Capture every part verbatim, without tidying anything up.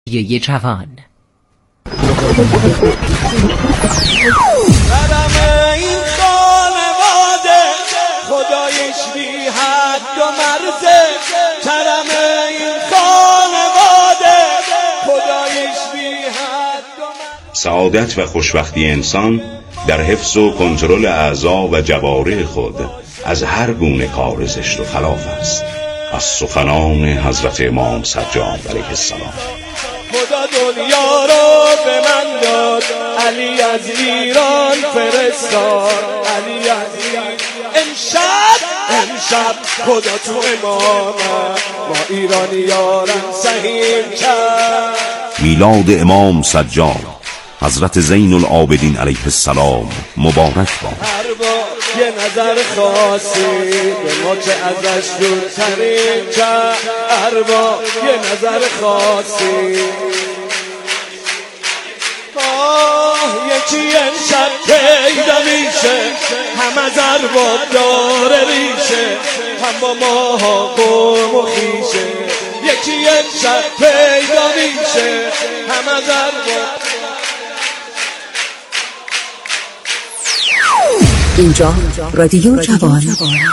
یه جوان. برم این خانواده خدایش بی حد و مرزه، کرم این خانواده خدایش بی حد و مرزه. سعادت و خوشبختی انسان در حفظ و کنترل اعضا و جوارح خود از هر گونه کار زشت و خلاف است. از سخنان حضرت امام سجاد علیه السلام. خدا دنیا را به من داد، علی از ایران فرستاد، علی از ایران. امشب امشب خدا تو امامم ما ایرانی یارم سهیم کرد. میلاد امام سجاد حضرت زین العابدین علیه السلام مبارک باد. هر بار یه نظر خاصی به ما که ازش دورترین کرد، هر بار یه نظر خاصی. آه یکی امشب پیدا میشه، هم از ارباب داره ریشه، هم با ماها قوم و خیشه. یکی امشب پیدا میشه، هم از ارباب. اینجا رادیو جوان.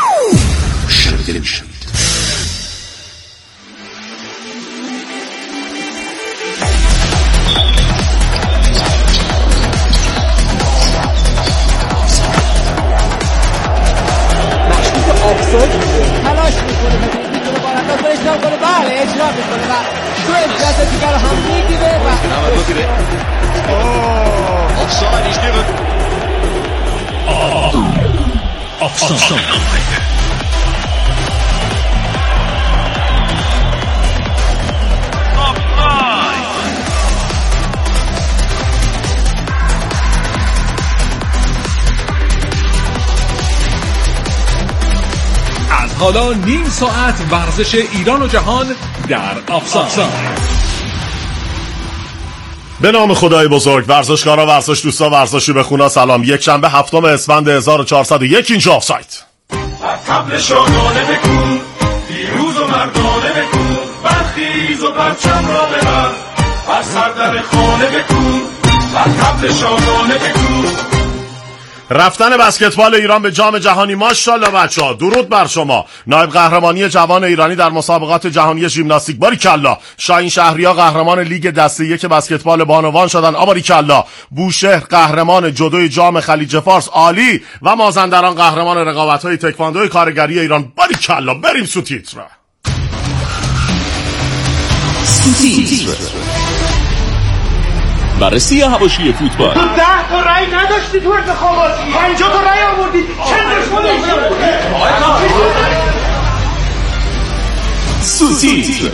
تلاش میکنه میتونه بارنداز رو اجرام کنه. بله اجرام میکنه و تو امتیاز دیگر رو هم میگیره و offside is given. Offside. حالا نیم ساعت ورزش ایران و جهان در آفساید. به نام خدای بزرگ. ورزشکارا، ورزش دوستا، ورزشی به خونا سلام. یک شنبه هفتم اسفند هزار و چهارصد و یک اینجا آفساید. طبل شادانه بکن، پیروز و مردانه بکن، برخیز و پرچم را ببر، بر سر در خانه بکن، بر طبل شادانه بکن. رفتن بسکتبال ایران به جام جهانی ماشاءالله بچه‌ها، درود بر شما. نایب قهرمانی جوان ایرانی در مسابقات جهانی ژیمناستیک، باریکلا. شاهین شهریار قهرمان لیگ دسته یک بسکتبال بانوان شدن، آباریکلا. بوشهر قهرمان جدوی جام خلیج فارس، عالی. و مازندران قهرمان رقابت‌های تکواندوی کارگری ایران، باریکلا. بریم سوتیتر. سوتیتر. بررسی حواشی فوتبال. تو ده تا رای نداشتی تو انتخابات، پنجاه تا رای آوردی، چند دشمن سوتیتر.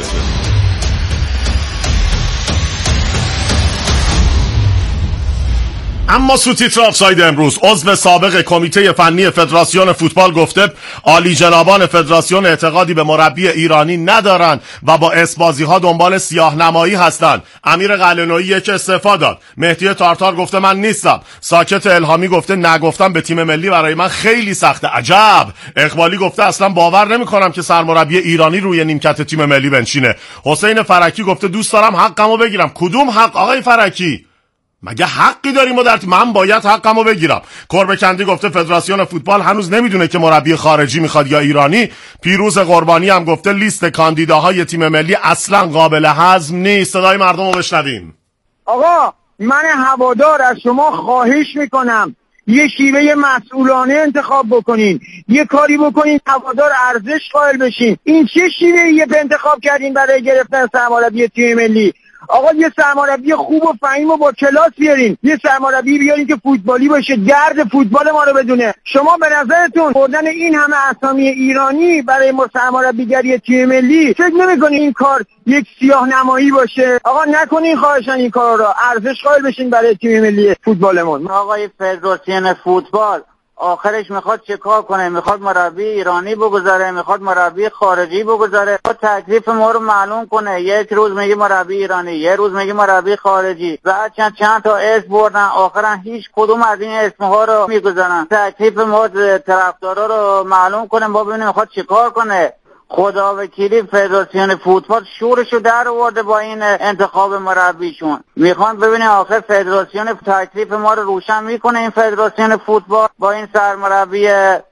اما سوتیتر آفساید امروز، عضو سابق کمیته فنی فدراسیون فوتبال گفته عالی جنابان فدراسیون اعتقادی به مربی ایرانی ندارن و با اسبازی ها دنبال سیاه نمایی هستن. امیر قلعه‌نویی یک استعفا داد. مهدی تارتار گفته من نیستم. ساکت الهامی گفته نگفتم به تیم ملی برای من خیلی سخته. عجب. اقبالی گفته اصلا باور نمی‌کنم که سرمربی ایرانی روی نیمکت تیم ملی بنشینه. حسین فرکی گفته دوست دارم حقمو بگیرم. کدوم حق آقای فرکی؟ مگه حقی داریم ما در من باید حقمو بگیرم. کربکندی گفته فدراسیون فوتبال هنوز نمیدونه که مربی خارجی میخواد یا ایرانی. پیروز قربانی هم گفته لیست کاندیداهای تیم ملی اصلا قابل هضم نیست. صدای مردم رو بشنویم. آقا من هوادار از شما خواهش میکنم یه شیوه مسئولانه انتخاب بکنین، یه کاری بکنین هوادار ارزش قائل بشین. این چه شیوه یه انتخاب کردین برای گرفتن سرمربی تیم ملی؟ آقا یه سرمربی خوب و فهیم و با کلاس بیارین، یه سرمربی بیارین که فوتبالی باشه، درد فوتبال ما رو بدونه. شما به نظرتون بردن این همه اسامی ایرانی برای ما سرمربیگری تیم ملی، فکر نمی‌کنین این کار یک سیاه نمایی باشه؟ آقا نکنین خواهشاً این کارا رو، ارزش قائل بشین برای تیم ملی فوتبالمون. آقای فدراسیون فوتبال آخرش میخواد چه کار کنه؟ میخواد مربی ایرانی بگذاره، میخواد مربی خارجی بگذاره. تکلیف ما رو معلوم کنه. یک روز میگه مربی ایرانی، یک روز میگه مربی خارجی. بعد چند چند تا اسم بردن، آخرا هیچ کدوم از این اسمها رو میگذارن. تکلیف ما طرفدارا رو معلوم کنه، ما ببینیم میخواد چه کار کنه. خدا وکیلی فدراسیون فوتبال شورشو در آورده با این انتخاب مربیشون. میخوان ببینیم آخر فدراسیون تکلیف ما رو روشن میکنه این فدراسیون فوتبال با این سرمربی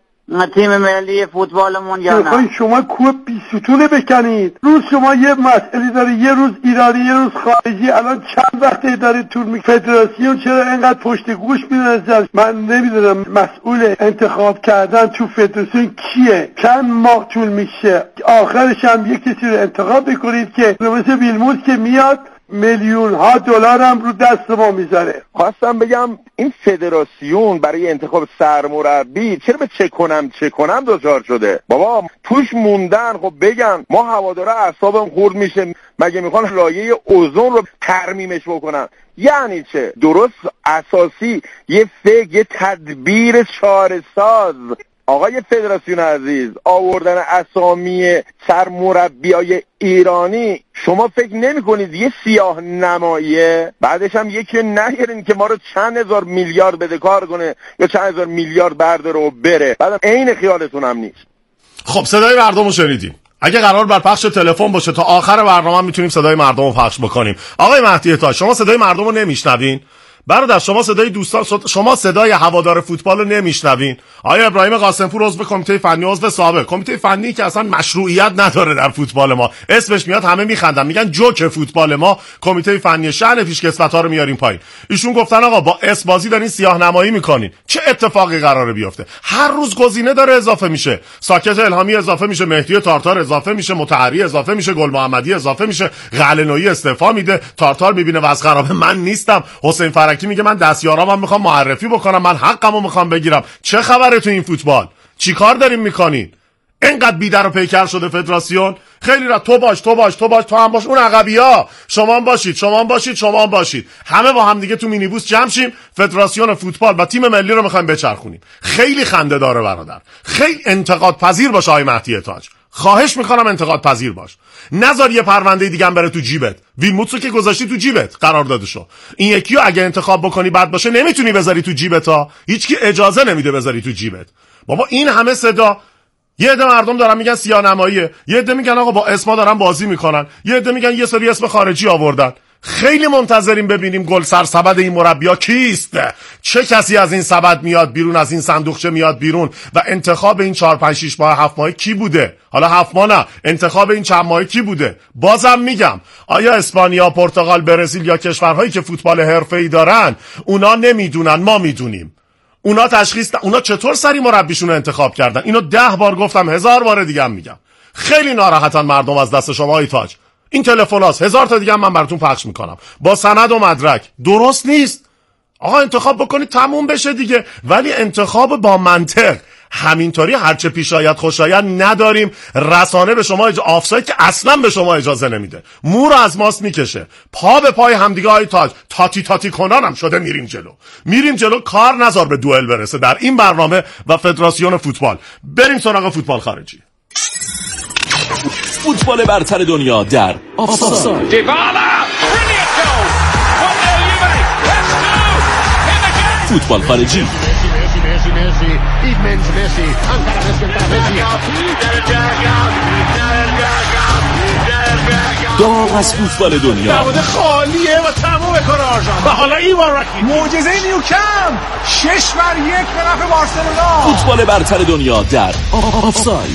تیم ملی فوتبالمون یا نه. شما کوه بیستونه بکنید. روز شما یه مسئله داره، یه روز ایرانی یه روز خارجی. الان چند وقته داره طول می فدراسیون چرا اینقدر پشت گوش می‌نازه؟ من نمیدونم مسئول انتخاب کردن تو فدراسیون کیه، چند ماه طول میشه، آخرش هم یه کسی رو انتخاب بکنید که مثل ویلموت که میاد میلیون ها دلار هم رو دست ما میذاره. خواستم بگم این فدراسیون برای انتخاب سرمربی چرا به چه کنم چه کنم دچار شده؟ بابا توش موندن. خب بگن ما هوادارا اعصابم خورد میشه، مگه میخوان لایه اوزون رو ترمیمش بکنن؟ یعنی چه؟ درست اساسی یه فکر، یه تدبیر چاره‌ساز. آقای فدراسیون عزیز، آوردن اسامی سرمربیای ایرانی شما فکر نمی کنید یه سیاه نماییه؟ بعدش هم یکی نگیرین که ما رو چند هزار میلیارد بده کار کنه یا چند هزار میلیارد برداره و بره، بعدم عین خیالتون هم نیست. خب صدای مردم رو شنیدیم. اگه قرار بر پخش تلفن باشه تا آخر برنامه هم میتونیم صدای مردم رو پخش بکنیم. آقای مهدی تاج، شما صدای مردم رو نمیشنوین؟ برادر شما صدای دوستان، شما صدای هوادار فوتبال رو نمیشنوین؟ آیا ابراهیم قاسمپور عضو کمیته فنی، عضو سابق کمیته فنی که اصلا مشروعیت نداره در فوتبال ما، اسمش میاد همه میخندن میگن جوک فوتبال ما، کمیته فنی شأن پیشکسوت‌ها رو میاریم پایین. ایشون گفتن آقا با اس بازی دارین سیاه نمایی میکنین. چه اتفاقی قراره بیفته؟ هر روز گزینه داره اضافه میشه. ساکت الهامی اضافه میشه، مهدی تارتار اضافه میشه، مطهری اضافه میشه، گل محمدی اضافه میشه، قلعه‌نویی استعفا میده، تارتار میبینه وضع خرابه من نیستم، حسین فرکی میگه من دستیارامم میخوام معرفی بکنم، من حقمو میخوام بگیرم. چه خبره تو این فوتبال؟ چیکار دارین میکنین؟ اینقدر بیدر و پیکر شده فدراسیون. خیلی را تو باش تو باش تو باش تو هم باش، اون عقبیا شما هم باشید شما هم باشید شما هم باشید، همه با هم دیگه تو مینیبوس جمع شیم، فدراسیون فوتبال و تیم ملی رو میخوایم بچرخونیم. خیلی خنده داره برادر. خیلی انتقاد پذیر باش آقای مهدی تاج، خواهش میکنم انتقاد پذیر باش. نذار یه پرونده دیگه هم بره تو جیبت. ویلموتسو که گذاشتی تو جیبت قرار دادشو، این یکی رو اگه انتخاب بکنی بعد باشه نمیتونی بذاری تو جیبت ها، هیچکی اجازه نمیده بذاری تو جیبت. بابا این همه صدا، یه عده مردم دارن میگن سیاه‌نماییه، یه عده میگن آقا با اسما دارن بازی میکنن، یه عده میگن یه سری اسم خارجی آوردن. خیلی منتظریم ببینیم گل سرسبد این مربیا کیست، چه کسی از این سبد میاد بیرون، از این صندوقچه میاد بیرون و انتخاب این چهار پنج شش ماه هفت ماه کی بوده؟ حالا هفت ماه نه، انتخاب این چند ماه کی بوده؟ بازم میگم آیا اسپانیا، پرتغال، برزیل یا کشورهایی که فوتبال حرفه‌ای دارن اونا نمیدونن؟ ما میدونیم. اونا تشخیص اونا چطور سری مربیشون رو انتخاب کردن؟ اینو ده بار گفتم، هزار بار دیگه هم میگم. خیلی ناراحتن مردم از دست شما های تاج. این تلفن‌هاست، هزار تا دیگه هم من براتون پخش میکنم با سند و مدرک. درست نیست. آقا انتخاب بکنید تموم بشه دیگه، ولی انتخاب با منطق. همینطوری هرچه پیش آید خوش آید نداریم. رسانه به شما اجازه، آفساید که اصلا به شما اجازه نمیده، مو رو از ماست میکشه. پا به پای همدیگه های تاج، تاتی تاتی کنان هم شده. میریم جلو میریم جلو، کار نذار به دوئل برسه در این برنامه و فدراسیون فوتبال. بریم سراغ فوتبال خارجی. فوتبال برتر دنیا در آفساید. فوتبال خارجی. داغ از فوتبال دنیا. دروازه خالیه و تموم کار آرژان. و حالا ایوان رکی معجزه نیوکمپ شش بر یک به نفع بارسلونا. فوتبال برتر دنیا در آفساید.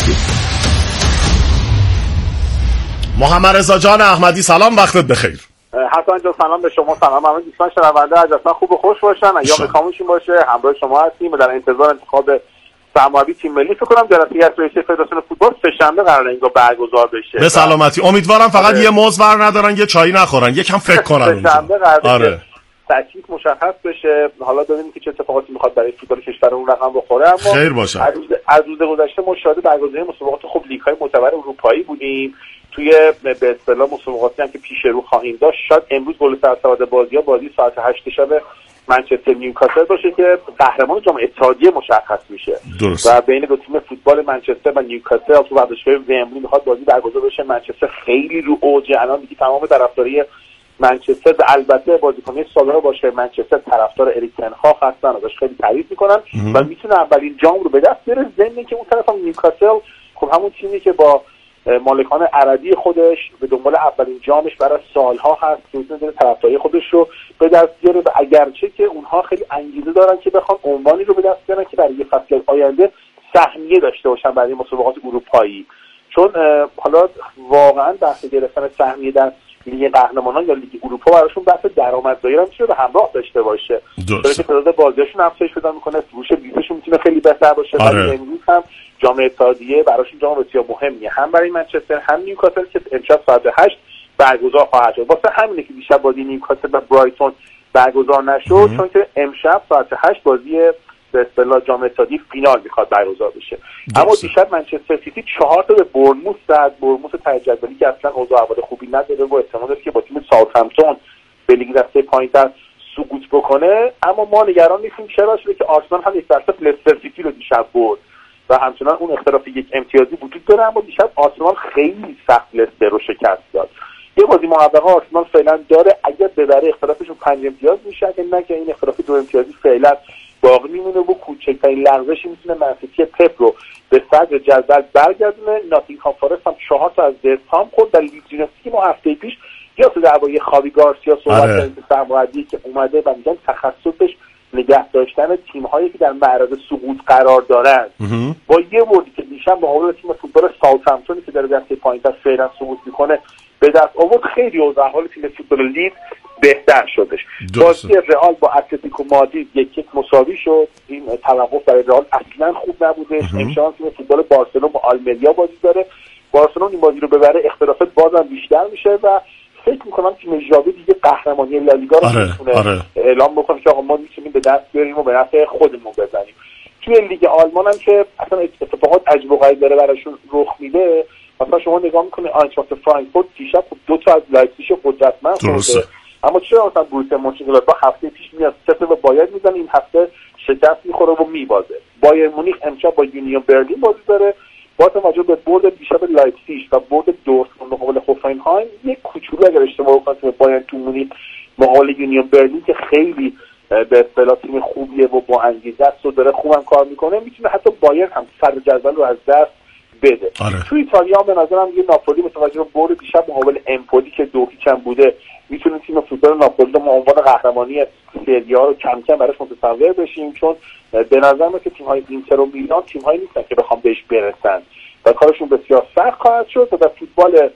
محمد رضا جان احمدی سلام، وقتت بخیر. حسن جان سلام به شما، سلام همه دوستان شنونده، اجازه خوب و خوش باشن، ایام کاملشون باشه، همراه شما هستیم و در انتظار انتخاب سرمربی تیم ملی. فکر کنم جلسه هیئت رئیسه فدراسیون فوتبال سه‌شنبه قراره اینجا برگزار بشه. به سلامتی. امیدوارم فقط آره. یه موز ور ندارن، یه چایی نخورن، یکم فکر کنن اونجا. سه‌شنبه قراره آره. تکلیف مشخص بشه. حالا ببینیم که چه اتفاقاتی میخواد برای فوتبال کشورمون رقم بخوره. اما خیر باشه. از روز از روز گذشته ما شاهد برگزاری مسابقات خوب لیگ‌های معتبر اروپایی بودیم. توی به اصطلاح مسابقاتی هم که پیش رو خواهیم داشت، شاید امروز گل سرسبد بازی‌ها بازی ساعت هشت شب منچستر نیوکاسل باشه که قهرمان جام اتحادیه مشخص میشه. درست. و بین دو تیم فوتبال منچستر و نیوکاسل تو ورزشگاه ومبلی میخواد بازی برگزار بشه. منچستر خیلی رو اوجه الان دیگه، تمام طرفداری منچستر و البته بازیکن‌های سابق باشگاه منچستر طرفدار اریک تن هاگ هستن، ازش خیلی تعریف میکنن و میتونه اولین جام رو به دست بیاره. ضمن که اون طرف هم نیوکاسل خب همون تیمی که با مالکان عربی خودش به دنبال اولین جامش برای سالها هست که میتونه طرفداری خودش رو به دست بیاره و اگرچه که اونها خیلی انگیزه دارن که بخوان عنوانی رو به دست بیارن که برای فصل آینده سهمیه داشته باشن برای مسابقات اروپایی، چون حالا واقعا بحث گرفتن سهمیه در لیگ قهرمانان یا لیگ اروپا براشون بحث درآمدزایی هم میتونه به همراه داشته باشه، چون که تعداد بازیاشون افزایش پیدا میکنه، فروش بلیطشون میتونه خیلی بهتر باشه. ولی امروز هم جام اتحادیه براشون جام بسیار مهمیه، هم برای منچستر هم نیوکاسل که امشب ساعت هشت برگزار خواهد شد. واسه همینه که دیشب بازی نیوکاسل و برایتون برگزار نشد، چون که امشب ساعت هشت بازی به اصطلاح جام اتحادیه فینال میخواد برگزار بشه. اما دیشب منچستر سیتی چهار تا به برنموث زد، برنموث ته جدولی که اصلا اوضاع احوال خوبی نداره و احتمال داره که با تیم ساوثهمپتون به لیگ دسته پایین‌تر سقوط بکنه. اما ما نگران نیستیم، چرا؟ چون که آرسنال هم یک درصد لستر سیتی رو دیشب برد و همچنان اون اختلاف یک امتیازی وجود داره، اما دیشب آرسنال خیلی سخت لستر رو شکست داد. یه بازی موفقه آرسنال فعلا داره، اگر ببره اختلافشون پنج امتیاز میشه، اگه نه که این اختلاف دو امتیازی فعلا باقی میمونه و کوچکترین لرزشی میتونه منسیتی پپ رو به صدر جدول برگردونه. ناتینگهام فارست هم چهار تا از وستهام خورد در لیگ جیمناستیک ما هفته پیش یا تو درباره خاوی گارسیا صحبت کردیم که سرمربی که اومده و میگن تخصصش نگه داشتن تیم‌هایی که در معرض سقوط قرار دارن. با یه بردی که دیشب مقابل تیم فوتبال ساوثهمپتون که در دسته پایین‌تر فعلا سقوط میکنه به دست آورد، خیلی اوضاع حال تیم فوتبال لیدز بهتر شدش. بازی رئال با اتلتیکو مادرید یک یک مساوی شد. این توقف برای رئال اصلا خوب نبودش. امشب تیم فوتبال بارسلون با آلمریا بازی داره. بارسلون این بازی رو ببره اختلافات بازم بیشتر میشه و فکر میکنم تیم ژاوی دیگه قهرمانی لالیگا رو میتونه آره. اعلام بکنه که آقا ما میتونیم به دست بیاریم و به نفع خودمون بزنیم. توی لیگ آلمان هم که اصلا اتفاقات عجیب و غریب داره براشون رخ میده. مثلا شما نگاه میکنید آینتراخت فرانکفورت دیشب دو تا از لایپزیگ قدرتمند خورده، اما چرا مثلا بروسیا مونچنگلادباخ هفته پیش میاد سه تا باید میزنه، این هفته شکست میخوره و میبازه. بایر مونیخ امشب با یونیون برلین بازی داره. با توجه به برد دیشب لایپزیگ و برد دورتموند مقابل هوفنهایم، یک کوچولو اگر اشتباه بکنم تیم بایر تو مونیخ مقابل یونیون برلین که خیلی به اصطلاح تیم خوبیه و با انگیزه است و داره خوبم کار میکنه، میتونه حتی بایر هم سر جدول رو از دست بده. آره. تو ایتالیا به نظرم یه ناپولی متوجه به برد دیشب مقابل امپولی که دو هیچ هم بوده میتونه تیم فوتبال ناپولی رو عنوان قهرمانی سری آ رو کم کم براش متصور بشیم، چون به نظر میاد که تیم‌های اینتر و میلان تیم‌هایی نیستن که بخوام بهش برسن و کارشون بسیار سخت خواهد شد. و در فوتبال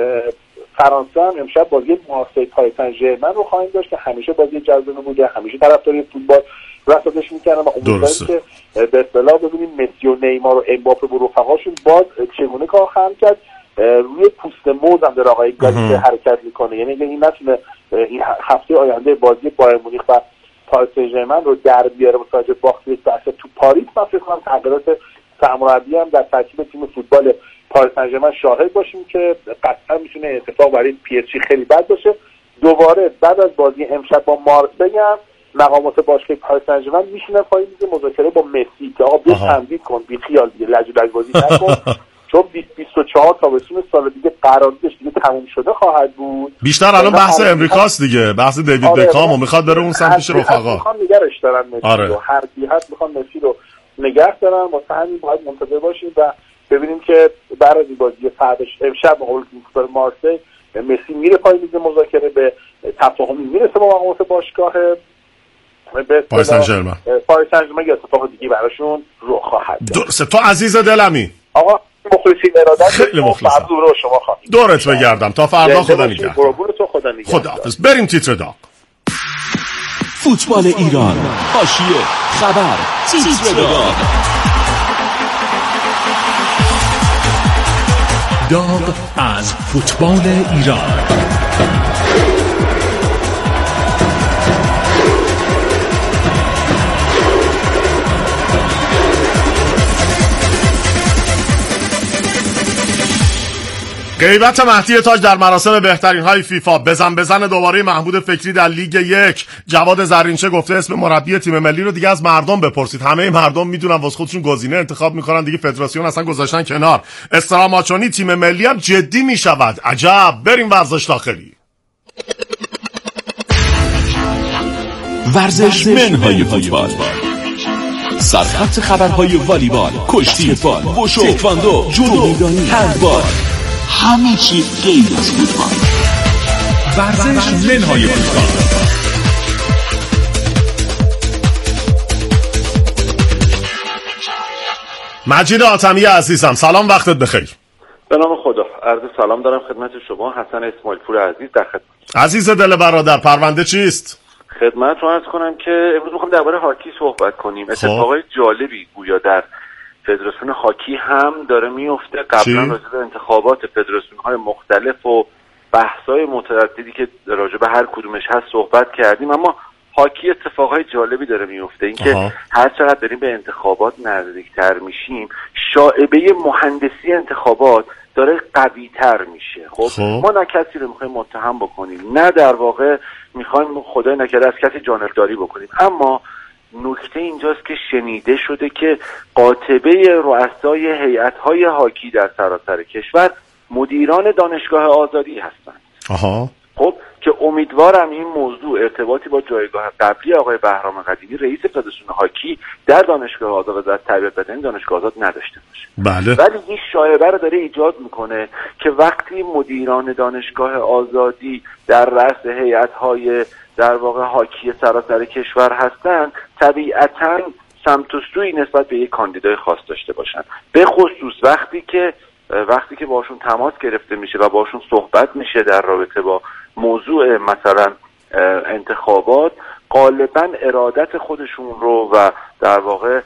فرانسه هم امشب بازی مارسی پاریس سن ژرمن رو خواهیم داشت که همیشه بازی جذاب بوده، همیشه طرفدار فوتبال رصدش می‌کردن و امیدواریم که به اصطلاح ببینیم مسی و نیمار و امباپه و رفقاشون باز چگونه کار خواهند کرد. روی پوست موز هم در آقای گالیته حرکت میکنه، یعنی اگه این نتونه این هفته آینده بازی بایر مونیخ و پاریس سن ژرمن رو در بیاره با توجه باخت یک تا تو پاریس، من فکر کنم تغییرات سرمربی هم در ترکیب تیم فوتبال پاریس سن ژرمن شاهد باشیم که قطعا میتونه اتفاق برای پی اس جی خیلی بد باشه. دوباره بعد از بازی امشب با مارسی هم مقامات باشگاه پاریس سن ژرمن میشینن پای میز مذاکره با مسی که آقا بیا تمدید کن، بی خیال دیگه لجوج بازی نکن چون بیست و چهار تابستون سال دیگه قراردادش دیگه تموم شده خواهد بود. بیشتر الان بحث امریکاست دیگه، بحث دیوید آره بکام و میخواد بره اون سمتش رفقا. میخوان نگرش دارن مسی آره. رو هر کی هست میخوان مسی رو نگه دارن، واسه همین باید منتظر باشیم و ببینیم که بعد از این بازی فرداش امشب مقابل فوتبال مارسی مسی میره پای میز مذاکره، به تفاهمی میرسه با مقامات باشگاه پاریس سن ژرمن. پاریس سن ژرمن یه اتفاق دیگه براشون رخ خواهد داد. درسته. تو عزیز دلمی آقا مخلصی ارادت خیلی مخلصم. رو شما خواهیم دورت بگردم تا فردا. خدا نگهدار. خدا نگهدار. خداحافظ. بریم تیتر داغ. فوتبال ایران، حاشیه، خبر، تیتر داغ. داغ از فوتبال ایران. غیبت مهدی تاج در مراسم بهترین های فیفا. بزن بزن دوباره محمود فکری در لیگ یک. جواد زرینچه گفته اسم مربی تیم ملی رو دیگه از مردم بپرسید، همه مردم میدونن واسه خودشون گزینه انتخاب میکنن دیگه، فدراسیون اصلا گذاشتن کنار. استراماچونی تیم ملی هم جدی میشود. عجب. بریم ورزش داخلی. ورزش منهای فوتبال، سرخط خبرهای والیبال، کشتی فال، وشو، تکواندو، جودو میدانی، هندبال. همه چی غیر از فوتبال. ورزش منهای فوتبال. مجید حاتمی عزیزم، سلام، وقتت بخیر. به نام خدا، عرض سلام دارم خدمت شما. حسن اسماعیل پور عزیز در خدمت. عزیز دل برادر، پرونده چیست؟ خدمت رو عرض کنم که امروز میخوام درباره هاکی صحبت کنیم. اتفاقای جالبی گویا در فدراسیون هاکی هم داره میفته. قبلا راجع به انتخابات فدراسیون‌های مختلف و بحث‌های متعددی که راجع به هر کدومش هست صحبت کردیم، اما هاکی اتفاقای جالبی داره میفته. اینکه هر چقدر داریم به انتخابات نزدیکتر میشیم، شائبه مهندسی انتخابات داره قوی تر میشه. خب ما نه کسی رو میخوایم متهم بکنیم، نه در واقع میخوایم خدای نکرده از کسی جانبداری بکنیم، اما نکته اینجاست که شنیده شده که قاطبه رؤسای هیئت‌های هاکی در سراسر کشور مدیران دانشگاه آزادی هستند. آها. خب که امیدوارم این موضوع ارتباطی با جایگاه قبلی آقای بهرام قدیمی رئیس فدراسیون هاکی در دانشگاه آزاد و تربیت بدنی دانشگاه آزاد نداشته باشه. بله. ولی این شایعه رو داره ایجاد میکنه که وقتی مدیران دانشگاه آزادی در رأس هیئت‌های در واقع هاکی سراسر کشور هستن، طبیعتاً سمت و سوی نسبت به یک کاندیدای خاص داشته باشن، به خصوص وقتی که وقتی که باشون تماس گرفته میشه و باشون صحبت میشه در رابطه با موضوع مثلا انتخابات، غالبا ارادت خودشون رو و در واقع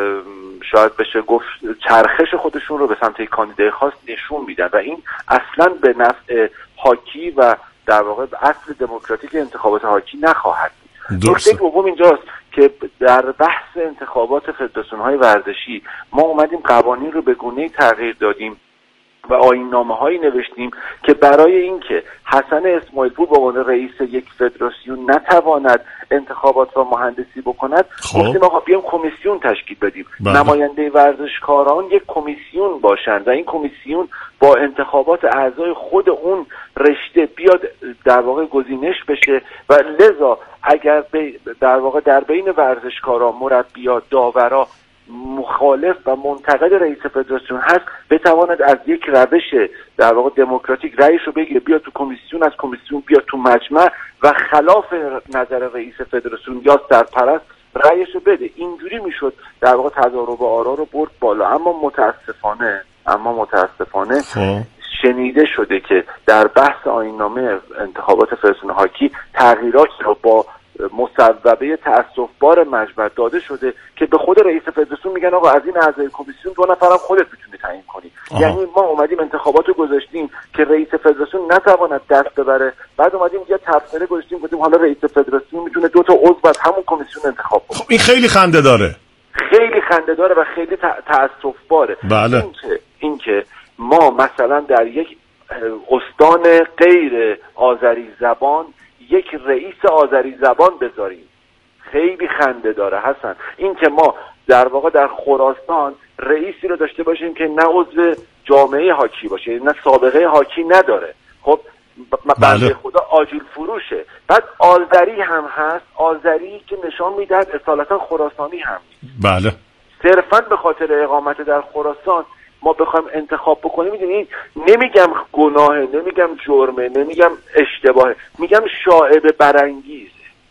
شاید بشه گفت چرخش خودشون رو به سمت یک کاندیدای خاص نشون میدن و این اصلا به نفع هاکی و در واقع اصل دموکراتیک انتخابات هاکی نخواهد. نکته دوم اینجاست که در بحث انتخابات فدراسیون‌های ورزشی ما اومدیم قوانین رو به گونه‌ای تغییر دادیم و آیین‌نامه‌هایی نوشتیم که برای اینکه حسن اسماعیل پور به عنوان رئیس یک فدراسیون نتواند انتخابات را مهندسی بکند، گفتیم آقا بیام کمیسیون تشکیل بدیم. بله. نماینده ورزشکاران یک کمیسیون باشند و این کمیسیون با انتخابات اعضای خود اون رشته بیاد در واقع گزینش بشه و لذا اگر در واقع در بین ورزشکاران، مربیان، داورا مخالف و منتقد رئیس فدراسیون هست، بتواند از یک روش در واقع دموکراتیک رأیش رو بگیره، بیاد تو کمیسیون، از کمیسیون بیاد تو مجمع و خلاف نظر رئیس فدراسیون یا سرپرست رأیش رو بده. اینجوری میشد در واقع تضارب آرا رو برد بالا. اما متاسفانه اما متاسفانه شنیده شده که در بحث آیین‌نامه انتخابات فدراسیون هاکی تغییرات رو با مصوبه تأسف‌بار مجمع داده شده که به خود رئیس فدراسیون میگن آقا از این اعضای کمیسیون دو نفرم خودت میتونی تعیین کنی. یعنی ما اومدیم انتخابات رو گذاشتیم که رئیس فدراسیون نتواند دست ببره، بعد اومدیم یه تفسیر گذاشتیم گفتیم حالا رئیس فدراسیون میتونه دو تا عضو از همون کمیسیون انتخاب کنه. خب این خیلی خنده داره. خیلی خنده داره و خیلی تأسف‌باره. بله. اینکه اینکه ما مثلا در یک استان غیر آذری زبان یک رئیس آذری زبان بذاریم، خیلی خنده داره حسن. این که ما در واقع در خراسان رئیسی رو داشته باشیم که نه عضو جامعه هاکی باشه، نه سابقه هاکی نداره، خب بنده خدا آجیل فروشه، بعد آذری هم هست، آذری که نشان میدهد اصالتا خراسانی هم. بله. صرفا به خاطر اقامت در خراسان ما بخوایم انتخاب بکنیم، میدونی نمیگم گناهه، نمیگم جرمه، نمیگم اشتباهه، میگم شائبه برانگیزه.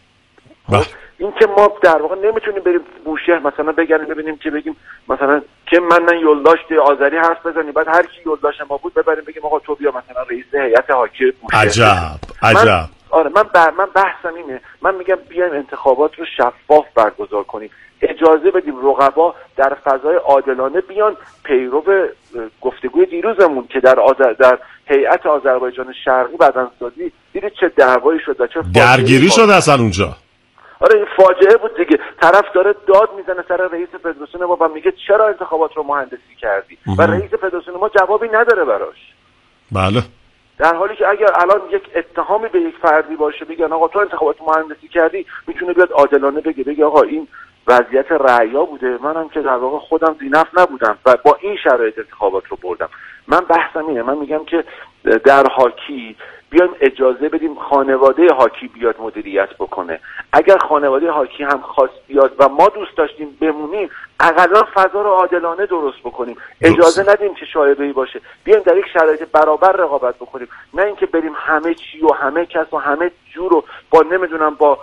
این که ما در واقع نمیتونیم بریم بوشهر مثلا بگردیم ببینیم که بگیم مثلا که من من یولداشت آذری حرف بزنیم، بعد هر کی یولداشت ما بود ببریم بگیم آقا تو بیا مثلا رئیس هیئت هاکی بوشهر. عجب عجب. من آره من بر من بحثم اینه، من میگم بیایم انتخابات رو شفاف برگزار کنیم، اجازه بدیم رقبا در فضای عادلانه بیان پیرو گفتگوی دیروزمون که در آذر در هیئت آذربایجان شرقی بدنسازی دیدید چه دعوایی شد و چه درگیری شد اصلا اونجا. آره این فاجعه بود دیگه. طرف داره داد میزنه سر رئیس فدراسیون ما و میگه چرا انتخابات رو مهندسی کردی و رئیس فدراسیون ما جوابی نداره براش. بله. در حالی که اگر الان یک اتهامی به یک فردی باشه بگن آقا تو انتخابات مهندسی کردی، میتونه بیاد عادلانه بگه بگه آقا این وضعیت رعیا بوده، منم که در واقع خودم ذینفع نبودم و با این شرایط انتخابات رو بردم. من بحثم اینه، من میگم که در هاکی بیایم اجازه بدیم خانواده هاکی بیاد مدیریت بکنه. اگر خانواده هاکی هم خواست بیاد و ما دوست داشتیم بمونیم، حداقل فضا رو عادلانه درست بکنیم، اجازه ندیم که شایبه‌ای باشه، بیایم در یک شرایط برابر رقابت بکنیم، نه اینکه بریم همه چی و همه کس و همه جور رو با نمیدونم با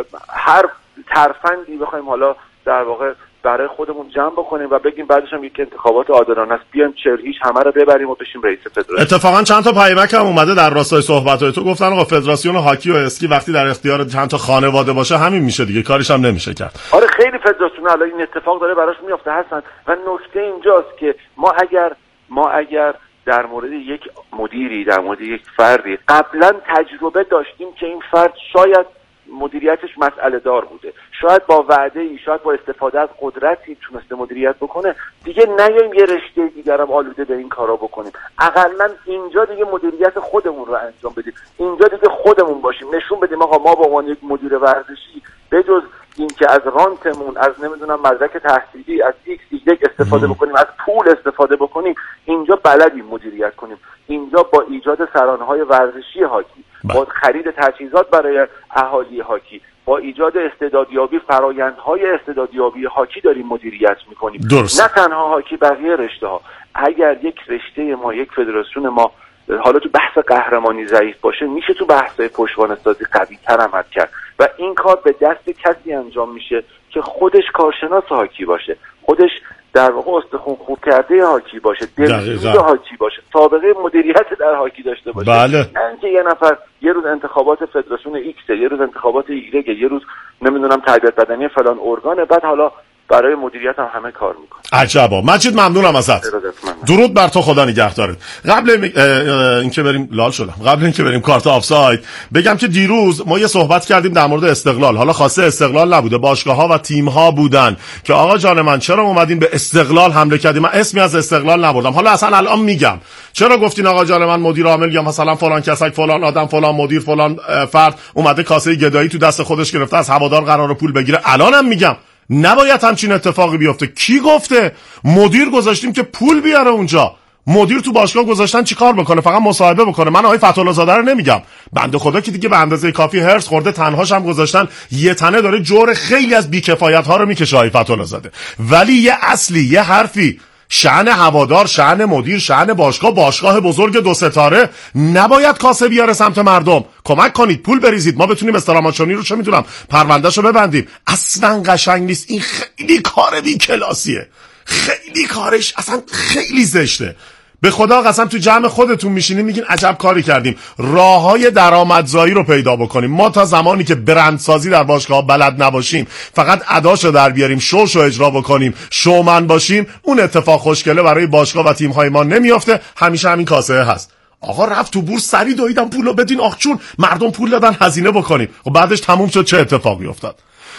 هر ترفندی بخوایم حالا در واقع برای خودمون جمع بکنیم و بگیم بعدش هم یک انتخابات عادلانه است، بیایم چرهیش همه رو ببریم و بشیم رئیس فدراسیون. اتفاقا چند تا پیامک هم اومده در راستای صحبت‌های تو، گفتن آقا فدراسیون هاکی و اسکی وقتی در اختیار چند تا خانواده باشه همین میشه دیگه، کارش هم نمیشه کرد. آره خیلی فدراسیون الان این اتفاق داره براش میفته هستن و نکته اینجاست که ما اگر ما اگر در مورد یک مدیری، در مورد یک فردی قبلا تجربه داشتیم که این فرد شاید مدیریتش مسئله دار بوده، شاید با وعده ای، شاید با استفاده از قدرتی تونسته مدیریت بکنه، دیگه نیایم یه رشته دیگرم آلوده به این کارا بکنیم. اقلا اینجا دیگه مدیریت خودمون رو انجام بدیم، اینجا دیگه خودمون باشیم، نشون بدیم آقا ما به عنوان یک مدیر ورزشی بجز اینکه از رانتمون، از نمیدونم مدرک تحصیلی، از ایکس یک استفاده بکنیم، از پول استفاده بکنیم، اینجا بلدیم مدیریت کنیم. اینجا با ایجاد سرانه‌های ورزشی هاکی، با خرید تجهیزات برای اهالی هاکی، با ایجاد استعدادیابی، فرآیندهای استعدادیابی هاکی داریم مدیریت میکنیم. نه تنها هاکی، بقیه رشته ها. اگر یک رشته ما، یک فدراسیون ما حالا تو بحث قهرمانی ضعیف باشه، میشه تو بحث‌های پشتوانه سازی قوی‌تر عمل کرد و این کار به دست کسی انجام میشه که خودش کارشناس هاکی باشه، خودش در واقع استخوان خوب کرده هاکی باشه، دلسوز هاکی باشه، سابقه مدیریت در هاکی داشته باشه. بله. نه اینکه یه نفر یه روز انتخابات فدراسیون ایکس، یه روز انتخابات ایگرگ، یه روز نمیدونم تربیت بدنی فلان ارگانه، بعد حالا برای مدیریت هم همه کار میکنه. عجبا. مجید ممنونم ازت. درود بر تو، خدا نگهدارت. قبل اینکه بریم لال شدم قبل اینکه بریم کارت آفساید بگم که دیروز ما یه صحبت کردیم در مورد استقلال. حالا خواسته استقلال نبوده، باشگاه‌ها و تیم‌ها بودن که آقا جان من چرا اومدین به استقلال حمله کردیم؟ من اسمی از استقلال نبردم. حالا اصلا الان میگم چرا گفتین آقا جان من مدیر عامل یا مثلا فلان کسک، فلان آدم، فلان مدیر، فلان فرد اومده کاسه گدایی تو دست خودش گرفته، از هوادار قراره پول بگیره. الانم میگم نباید همچین اتفاقی بیفته. کی گفته؟ مدیر گذاشتیم که پول بیاره اونجا. مدیر تو باشگاه گذاشتن چیکار بکنه؟ فقط مصاحبه بکنه. من آقای فتح‌الله زاده رو نمیگم، بنده خدا که دیگه به اندازه کافی هرس خورده، تنهاش هم گذاشتن، یه تنه داره جور خیلی از بیکفایت ها رو میکشه آقای فتح‌الله زاده. ولی یه اصلی، یه حرفی، شأن هوادار، شأن مدیر، شأن باشگاه، باشگاه بزرگ دو ستاره نباید کاسه بیاره سمت مردم. کمک کنید، پول بریزید، ما بتونیم استراماچونی رو چه میدونم پروندهشو ببندیم. اصلا قشنگ نیست. این خیلی کار بی کلاسیه، خیلی کارش اصلا خیلی زشته. به خدا قسم تو جمع خودتون میشینین میگین عجب کاری کردیم. راههای درآمدزایی رو پیدا بکنیم. ما تا زمانی که برندسازی در باشگاه بلد نباشیم، فقط اداشو در بیاریم، شوشو اجرا بکنیم، شومن باشیم، اون اتفاق خوشگله برای باشگاه و تیم‌های ما نمیافته. همیشه همین کاسه هست. آقا رفت تو بورس سری دویدن پولو بدین، آخ چون مردم پول دادن هزینه بکنیم. خب بعدش تموم شد چه اتفاقی افتاد؟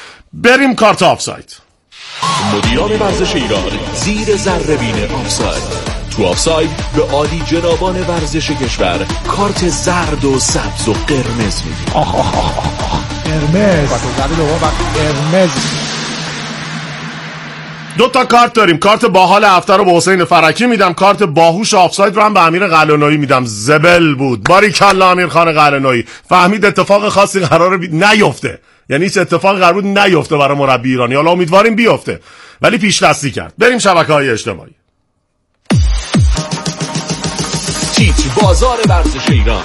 بریم کارت آفساید. مدیران ورزش ایران زیر ذره‌بین آفساید. تو آفساید به عالی جنابان ورزش کشور کارت زرد و سبز و قرمز میدیم. آخ آخ آخ آخ قرمز قرمز. دو تا کارت داریم. کارت باحال هفته رو به حسین فرکی میدم، کارت باهوش آفساید رو هم به امیر قلعه‌نویی میدم. زبل بود. باریکلا امیر خان قلعه‌نویی. فهمید اتفاق خاصی قراره بی... نیفته. یعنی هیچ اتفاقی قرار بود نیفته برای مربی ایرانی. حالا امیدواریم بیفته. ولی پیش دستی کرد. بریم شبکه‌های اجتماعی. تیتر بازار ورزش ایران.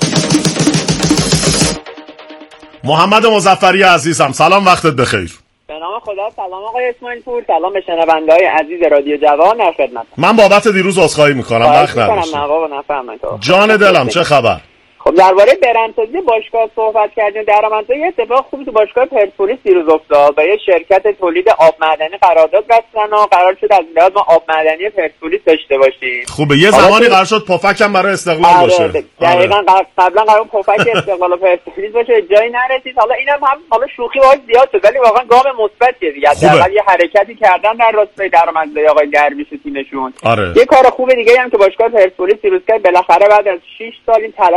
محمد مظفری عزیزم سلام، وقتت بخیر. به نام خدا. سلام آقای اسماعیل پور، سلام به شنونده‌های عزیز رادیو جوان. در خدمت. من بابت دیروز عذرخواهی میکنم، وقت نداشتم. جان دلم چه خبر؟ خب درباره برندسازی باشگاه صحبت کردیم. درآمدزایی اتفاق خوبی تو باشگاه پرسپولیس دیروز افتاد و یه شرکت تولید آب معدنی قرارداد بستن و قرار شد از لحاظ ما آب معدنی پرسپولیس داشته باشیم. خوبه یه زمانی قرار شد پفک هم برای استقلال آره باشه. دقیقاً آره. قبلا قرار پفک استقلال و پرسپولیس باشه، جایی نرسید. حالا اینم هم حالا شوخی باهاش زیاد شد، ولی واقعا گام مثبتیه دیگه. حداقل یه حرکتی کردن در راستای درآمدزایی آقای درویش و تیمشون. آره. یه کار خوب دیگه هم که باشگاه پرسپولیس دیروز کرد، بالاخره بعد از شش سال این طلب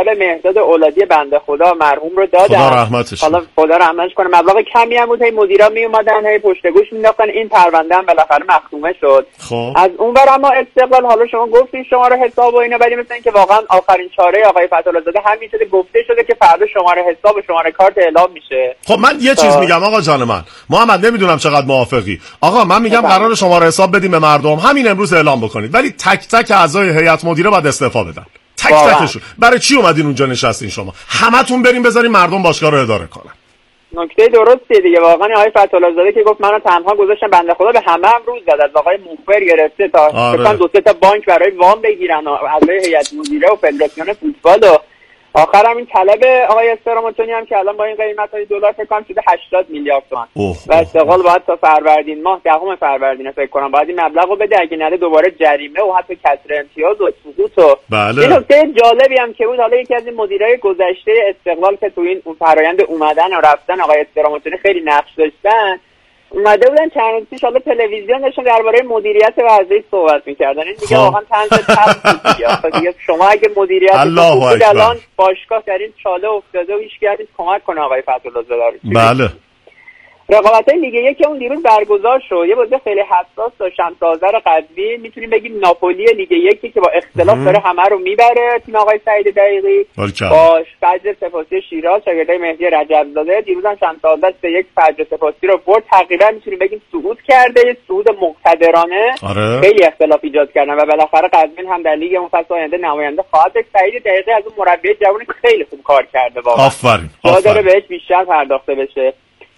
مهداد اولادی بنده خدا مرحوم رو دادن. خدا رحمتش حالا خدا رحمتش کنه. مبلغ کمی هم بود، هی مدیرا می اومدن هی پشت گوش مینداختن. این پرونده هم بالاخره مختومه شد. خب از اون ور اما استقلال، حالا شما گفتین شماره حساب و اینا، ولی مثلا اینکه واقعا آخرین چاره آقای فتح‌الله زاده همین شده، گفته شده که فردا شماره حساب و شماره کارت اعلام میشه. خب من یه چیز میگم آقا جان من محمد، نمیدونم چقدر موافقی. آقا من میگم قرار شماره حساب بدیم به مردم همین امروز اعلام بکنید، ولی تک تک اعضای هیئت مدیره باید استعفا بدن، تک تکشون. برای چی اومدین اونجا نشستین شما؟ همتون بریم بذارین مردم باشگاه رو اداره کنن. نکته درسته دیگه. واقعا آقای فتح‌الله زاده که گفت منو تنها گذاشتن بنده خدا، به همه هم روز داد، از آقای مخبر گرفته تا مثلا دو سه تا بانک برای وام بگیرن، اعضای هیئت مدیره و فدراسیون فوتبال و آخرم این طلب آقای استرامونتونی هم که الان با این قیمت‌های دلار فکر کنم شده هشتاد میلیارد تومان و استقلال باید تا فروردین ماه دهم فروردین فکر کنم باید این مبلغو بده، اگه نده دوباره جریمه و حتی کسر امتیاز و سقوط و بله. این نکته جالبی هم که بود، حالا یکی از این مدیرای گذشته استقلال که تو این فرآیند اومدن و رفتن آقای استرامونتونی خیلی نقش داشتن، اومده بودن چند روز پیش، حالا تلویزیون داشتن درباره مدیریت ورزش صحبت می‌کردن. این دیگه واقعا طنز تلخ دیگه. دیگه شما اگه مدیریت خوب الان باشگاه در این چاله افتاده و هیچ کسی کمک کنه آقای فتح‌الله زاده. بله. رقابت‌های لیگ یک که اون دیروز برگزار شد یه بازی خیلی حساس داشت. شمس آذر قزوین میتونیم بگیم ناپولی لیگ یکی که با اختلاف داره همه رو میبره. تیم آقای سعید دقیقی با فجر سپاسی شیراز شاگردای مهدی رجب‌زاده دیروز هم شمس آذر سه یک فجر سپاسی رو برد. تقریبا میتونیم بگیم صعود کرده، یه صعود مقتدرانه. آره. خیلی اختلاف ایجاد کردن و بالاخره قزوین هم در لیگ اون فصل آینده نماینده خواهد. سعید دقیقی از اون مربی جوونی که خیلی خوب کار کرده واقعا. آفرین. داره بهش بیشتر پرداخته بشه.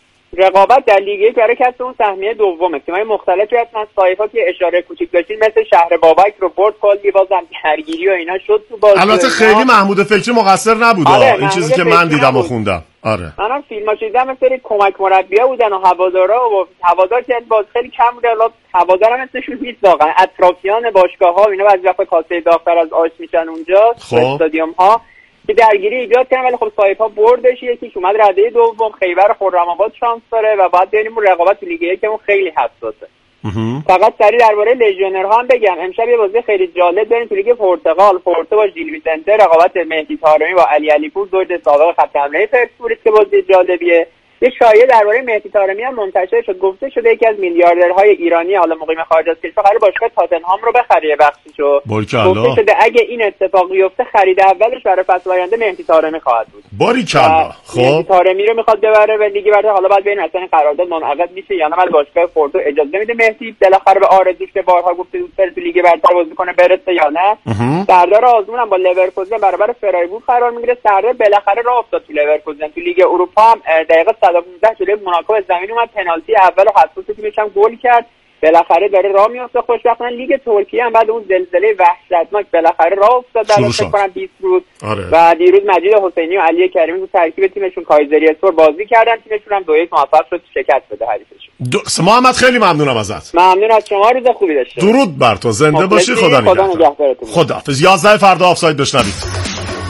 رقابت در لیگ یک برای کسب اون سهمیه دومه. تیم‌های مختلفی هستن. سایفا که اشاره کوچیک داشتین مثل شهر بابک رو برد، کلی بازم درگیری و اینا شد تو بازی. البته خیلی محمود فکری مقصر نبود. آره این چیزی که من دیدم و خوندم. آره. منم فیلم‌ها دیدم، مثلا کمک مربی‌ها بودن و هوادارا و هوادار که باز خیلی کم بود. الان هوادار هم مثلشون نیست واقعا. اطرافیان باشگاه‌ها اینا بعضی وقتا کاسه داغ‌تر از آش میشن اونجا تو استادیوم‌ها که درگیری ایجاد کردن، ولی خب سایپا بردش. یکیش اومد رده دوم، خیبر خرم‌آباد شانس داره و بعد ببینیم رقابت تو لیگ یک اون خیلی حساسه. فقط سریع درباره لژیونرها هم بگم، امشب یه بازی خیلی جالب داریم تو لیگ پرتغال. پورتو با ژیل ویسنته، رقابت مهدی طارمی با علی علیپور، زوج سابق خط حمله پرسپولیس که بازی جالبیه. یه شایعه درباره مهدی طارمی هم منتشر شد، گفته شده یکی از میلیاردرهای ایرانی حالا مقیم خارج از کشور قرار باشگاه تاتنهام رو بخره یه بخشیشو. گفته شده اگه این اتفاق بیفته خرید اولش برای فصل آینده مهدی طارمی خواهد بود. باریکلا. خب مهدی طارمی رو میخواد ببره به لیگ برتر. حالا بعد ببینیم اصلا این قرارداد منعقد میشه یا نه. ولی باشگاه پورتو اجازه میده مهدی بالاخره به آرزوش که بارها گفته دوست داره تو لیگ برتر بازی کنه برسه یا نه. سردار آزمون هم با لورکوزن برابر فرایبورگ قرار میگیره. سردار بالاخره راه افتاد تو لورکوزن. تو لیگ اروپا هم دقیقه صد و پانزده جلوی موناکو از زمین اومد، پنالتی اول و حساس تیمش هم گل کرد. بالاخره داره راه میفته. خوشبختانه لیگ ترکیه هم بعد اون زلزله وحشتناک بالاخره راه افتاد در فکر کنم بیست روز. آره. و دیروز مجید حسینی و علی کریمی تو ترکیب تیمشون کایزری اسپور بازی کردن. تیمشون هم دو یک موفق شد شکست بده حریفشون. دو... محمد خیلی ممنونم ازت. ممنون از شما، روز خوبی داشته. درود بر تو، زنده باشی. خدا نگهدار. خداحافظ. یازده فردا آفساید بشنوید.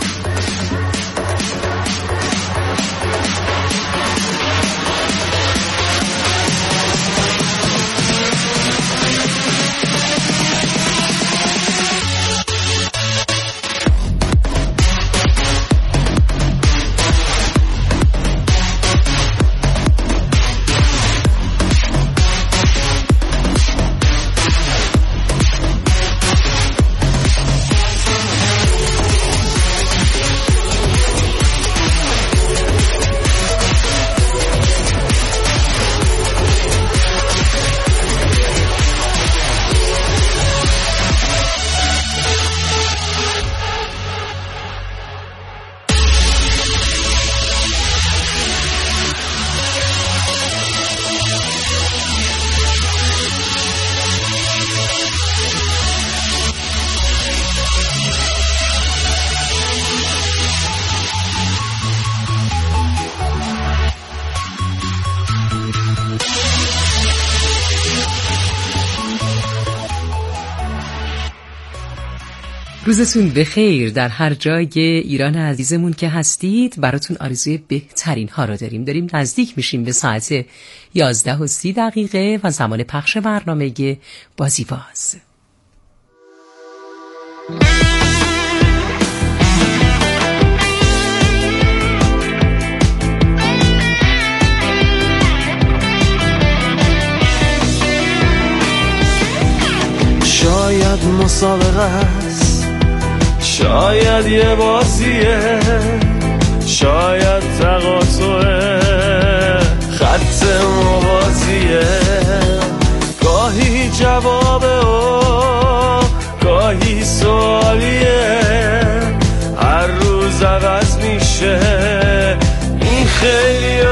روزتون بخیر در هر جای ایران عزیزمون که هستید. براتون آرزوی بهترین ها رو داریم. داریم نزدیک میشیم به ساعت یازده و سی دقیقه و زمان پخش برنامه بازی باز. مسابقه است، شاید یه بازیه، شاید تقاطعه، خط موازیه، گاهی جوابه و گاهی سوالیه، هر روز عوض میشه این خیلی